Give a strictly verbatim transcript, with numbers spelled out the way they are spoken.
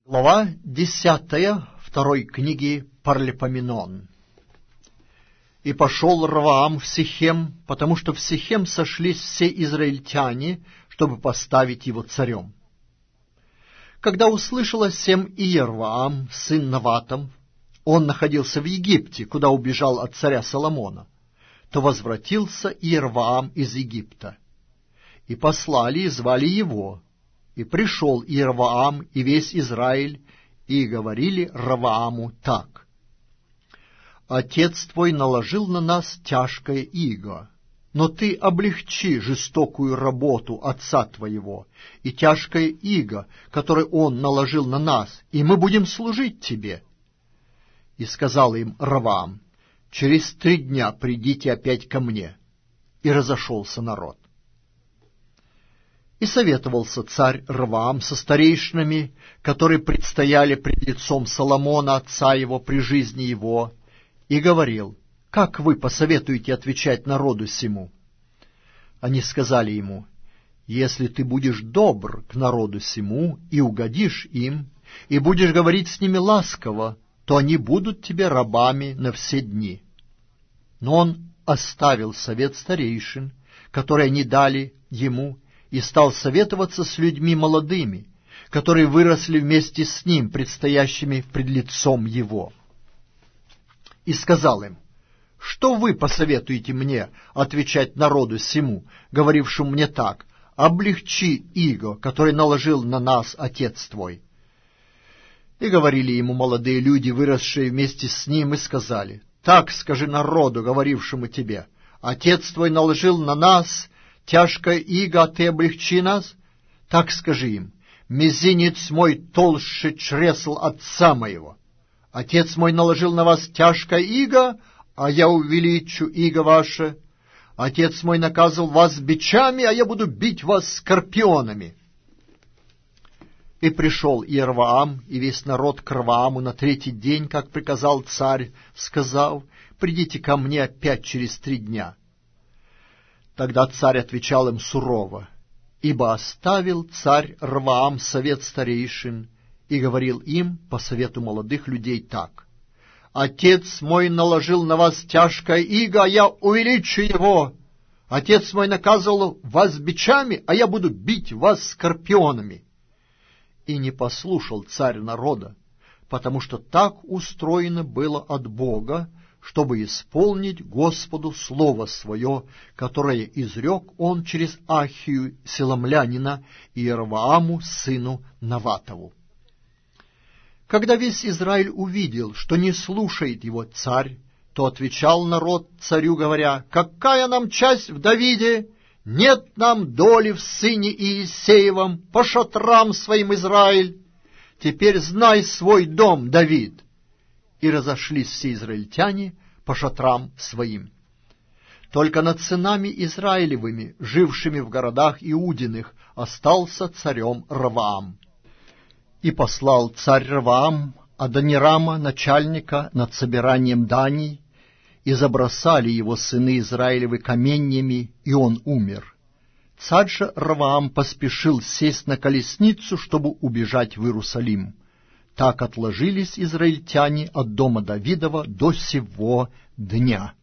Глава десятая второй книги Паралипоменон. И пошел Ровоам в Сихем, потому что в Сихем сошлись все израильтяне, чтобы поставить его царем. Когда услышал о сем Иерваам, сын Наватов, он находился в Египте, куда убежал от царя Соломона, то возвратился Иерваам из Египта. И послали и звали его. И пришел Иерваам и весь Израиль, и говорили Ровоаму так: «Отец твой наложил на нас тяжкое иго, но ты облегчи жестокую работу отца твоего и тяжкое иго, которое он наложил на нас, и мы будем служить тебе». И сказал им Ровоам: «Через три дня придите опять ко мне». И разошелся народ. И советовался царь Ровоам со старейшинами, которые предстояли пред лицом Соломона, отца его, при жизни его, и говорил: «Как вы посоветуете отвечать народу сему?» Они сказали ему: «Если ты будешь добр к народу сему и угодишь им, и будешь говорить с ними ласково, то они будут тебе рабами на все дни». Но он оставил совет старейшин, которые они дали ему, и стал советоваться с людьми молодыми, которые выросли вместе с ним, предстоящими пред лицом его. И сказал им: «Что вы посоветуете мне отвечать народу сему, говорившему мне так: облегчи иго, который наложил на нас отец твой?» И говорили ему молодые люди, выросшие вместе с ним, и сказали: «Так скажи народу, говорившему тебе: отец твой наложил на нас тяжкое иго, а ты облегчи нас. Так скажи им: мизинец мой толще чресл отца моего. Отец мой наложил на вас тяжкое иго, а я увеличу иго ваше. Отец мой наказывал вас бичами, а я буду бить вас скорпионами». И пришел Иерваам и весь народ к Ровоаму на третий день, как приказал царь, сказав: «Придите ко мне опять через три дня». Тогда царь отвечал им сурово, ибо оставил царь Ровоам совет старейшин и говорил им по совету молодых людей так: «Отец мой наложил на вас тяжкое иго, а я увеличу его. Отец мой наказывал вас бичами, а я буду бить вас скорпионами». И не послушал царь народа, потому что так устроено было от Бога, чтобы исполнить Господу слово свое, которое изрек он через Ахию селомлянина Иервааму сыну Наватову. Когда весь Израиль увидел, что не слушает его царь, то отвечал народ царю, говоря: «Какая нам часть в Давиде? Нет нам доли в сыне Иисеевом, по шатрам своим, Израиль. Теперь знай свой дом, Давид». И разошлись все израильтяне по шатрам своим. Только над сынами Израилевыми, жившими в городах Иудиных, остался царем Ровоам. И послал царь Ровоам Адонирама, начальника над собиранием даний, и забросали его сыны Израилевы каменьями, и он умер. Царь же Ровоам поспешил сесть на колесницу, чтобы убежать в Иерусалим. Так отложились израильтяне от дома Давидова до сего дня.